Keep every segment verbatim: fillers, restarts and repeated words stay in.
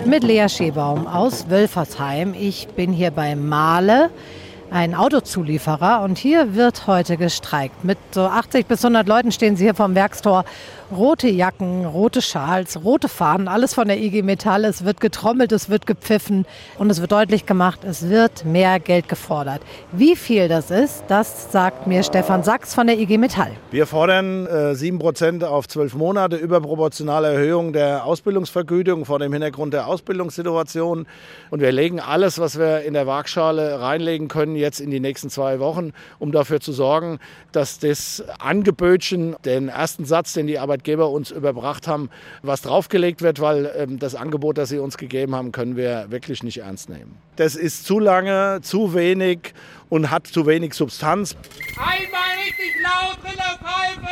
mit Lea Schebaum aus Wölfersheim. Ich bin hier bei Mahle, ein Autozulieferer, und hier wird heute gestreikt. Mit so achtzig bis hundert Leuten stehen sie hier vorm Werkstor. Rote Jacken, rote Schals, rote Fahnen, alles von der I G Metall. Es wird getrommelt, es wird gepfiffen und es wird deutlich gemacht, es wird mehr Geld gefordert. Wie viel das ist, das sagt mir Stefan Sachs von der I G Metall. Wir fordern äh, sieben Prozent auf zwölf Monate, überproportionale Erhöhung der Ausbildungsvergütung vor dem Hintergrund der Ausbildungssituation. Und wir legen alles, was wir in der Waagschale reinlegen können, jetzt in die nächsten zwei Wochen, um dafür zu sorgen, dass das Angebötchen, den ersten Satz, den die Arbeitgeber uns überbracht haben, was draufgelegt wird, weil ähm, das Angebot, das sie uns gegeben haben, können wir wirklich nicht ernst nehmen. Das ist zu lange, zu wenig und hat zu wenig Substanz. Einmal richtig laut in der Pfeife!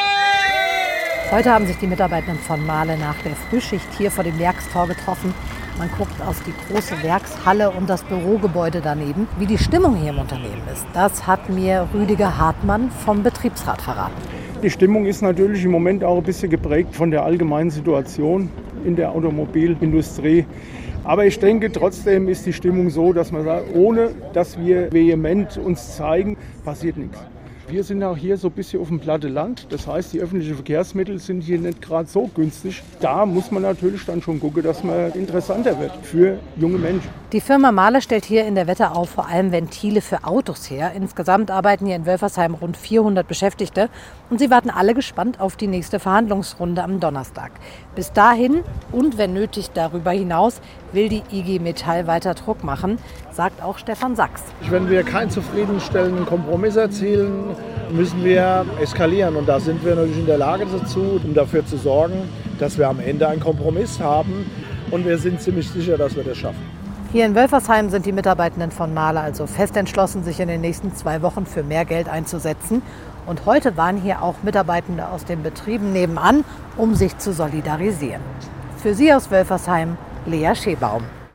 Hey! Heute haben sich die Mitarbeitenden von Mahle nach der Frühschicht hier vor dem Werkstor getroffen. Man guckt auf die große Werkshalle und das Bürogebäude daneben. Wie die Stimmung hier im Unternehmen ist, das hat mir Rüdiger Hartmann vom Betriebsrat verraten. Die Stimmung ist natürlich im Moment auch ein bisschen geprägt von der allgemeinen Situation in der Automobilindustrie. Aber ich denke, trotzdem ist die Stimmung so, dass man sagt, ohne dass wir vehement uns zeigen, passiert nichts. Wir sind auch hier so ein bisschen auf dem platten Land. Das heißt, die öffentlichen Verkehrsmittel sind hier nicht gerade so günstig. Da muss man natürlich dann schon gucken, dass man interessanter wird für junge Menschen. Die Firma Mahle stellt hier in der Wetterau vor allem Ventile für Autos her. Insgesamt arbeiten hier in Wölfersheim rund vierhundert Beschäftigte. Und sie warten alle gespannt auf die nächste Verhandlungsrunde am Donnerstag. Bis dahin und wenn nötig darüber hinaus will die I G Metall weiter Druck machen, sagt auch Stefan Sachs. Wenn wir keinen zufriedenstellenden Kompromiss erzielen, müssen wir eskalieren. Und da sind wir natürlich in der Lage dazu, um dafür zu sorgen, dass wir am Ende einen Kompromiss haben. Und wir sind ziemlich sicher, dass wir das schaffen. Hier in Wölfersheim sind die Mitarbeitenden von Mahle also fest entschlossen, sich in den nächsten zwei Wochen für mehr Geld einzusetzen. Und heute waren hier auch Mitarbeitende aus den Betrieben nebenan, um sich zu solidarisieren. Für Sie aus Wölfersheim, Lea Schebaum.